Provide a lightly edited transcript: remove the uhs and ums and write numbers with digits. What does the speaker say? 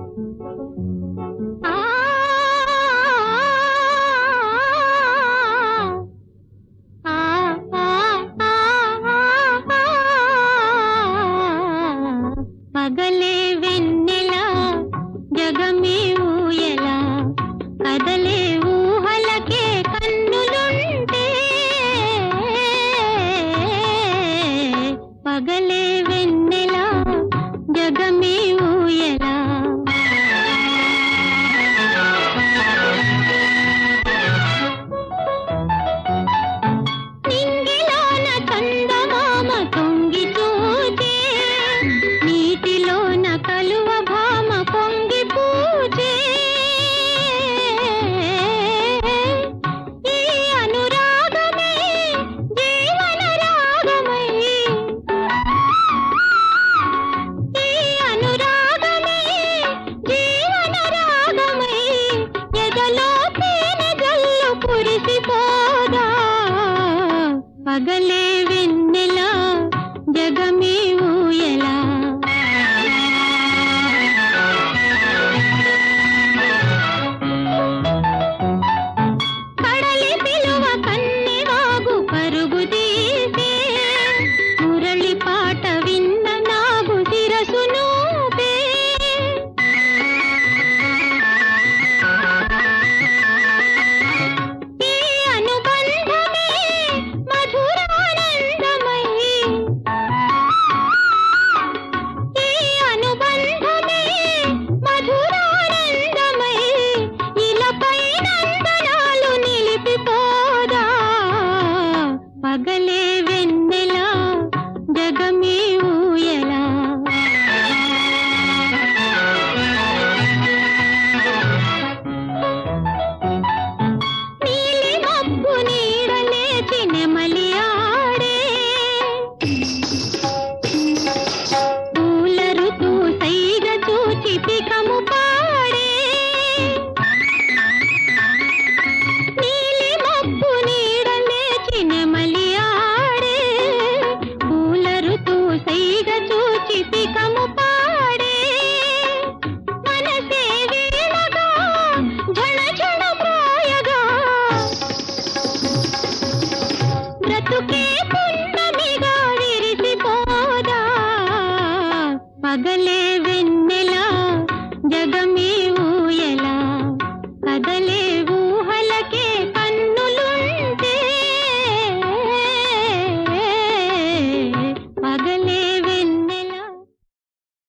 ఆ ఆ ఆ పగలే వెన్నెల జగమే ఊయల కదలే ఊహలకే కన్నులుంటే పగలే వెన్నెల జగమే ఊయల నింగిలోన చందమామ తొంగి చూచే నీటిలోన కలువ భామ పొంగి పూచే ఈ అనురాగమే జీవన రాగమై ఈ అనురాగమే జీవన రాగమై ఎదలో తేనె జల్లు కురిసిపోదా పగలే వెన్నెల జగమే ఊయల కడలి పిలువ కన్నెవాగు పరుగు తీసే మురళి పాట విన్న నాగు శిరసు నూపే ఈ అనుబంధమే మధురానందమై ఈ అనుబంధమే మధురానందమై ఇలపై నందనాలు నిలిపిపోదా పగలే వెన్నెల జగమే ఊయల నీలి మబ్బు నీడలేచి నెమలి ఆడే పూల ఋతువు సైగ చూచి పికము పాడే నీలి మబ్బు నీడలేచి నెమలి ఆడే పూల ఋతువు సైగ చూచి పికము పాడే మనసే వీణగా ఝణ ఝణ ప్రాయగా బ్రతుకే పున్నమిగా విరిసిపోదా పగలే